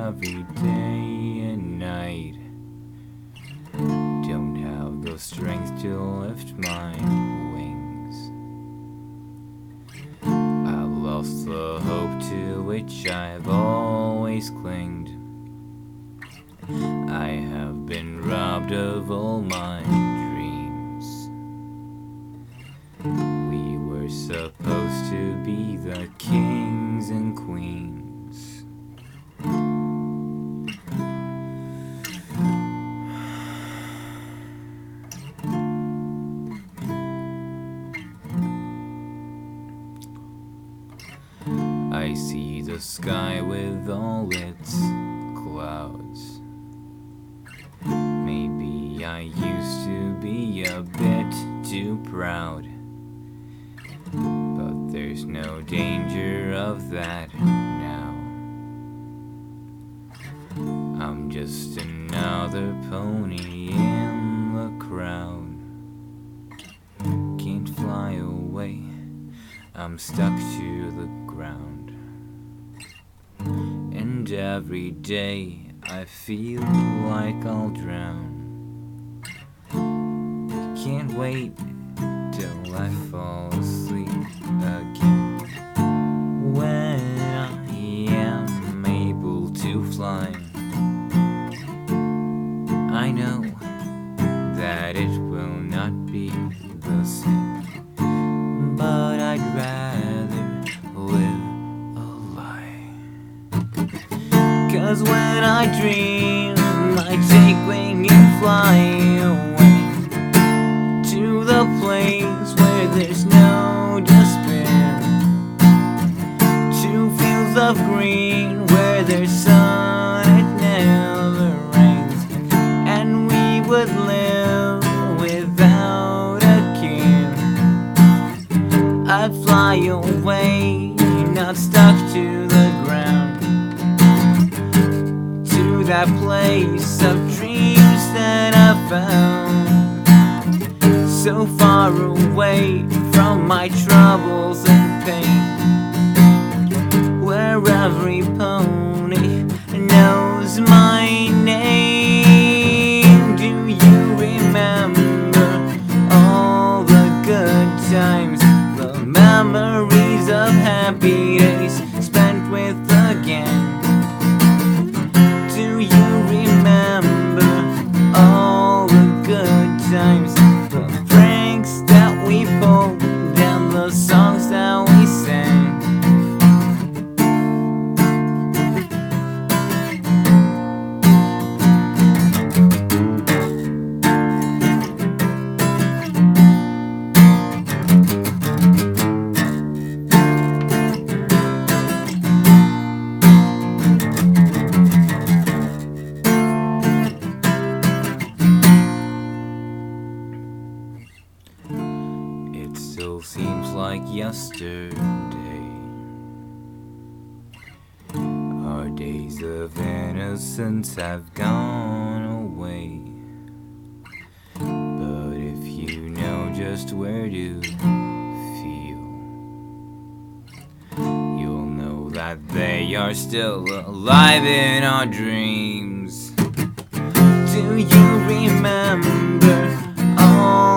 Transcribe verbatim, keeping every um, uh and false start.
every day and night. Don't have the strength to lift my wings. I've lost the hope to which I've always clinged. I have been robbed of all my dreams. We were supposed to be the kings and queens. I see the sky with all its clouds. Maybe I used to be a bit too proud, but there's no danger of that now. I'm just another pony in the crowd. Can't fly away, I'm stuck to the ground. And every day I feel like I'll drown. Can't wait till I fall asleep again. When I am able to fly, I know that it will not be the same, but I'd rather live a lie. 'Cause when I dream, I take wing and fly away to the place where there's no despair, to fields of green where there's sun, it never rains, and we would live without a care. I'd fly away, not stuck to the ground, to that place of dreams that I found, so far away from my troubles and pain, where every pony knows my name. Do you remember all the good times, the memories of happy days spent with the gang? Do you remember all the good times, the pranks that we pulled and the songs that we sang? Still seems like yesterday. Our days of innocence have gone away. But if you know just where to feel, you'll know that they are still alive in our dreams. Do you remember all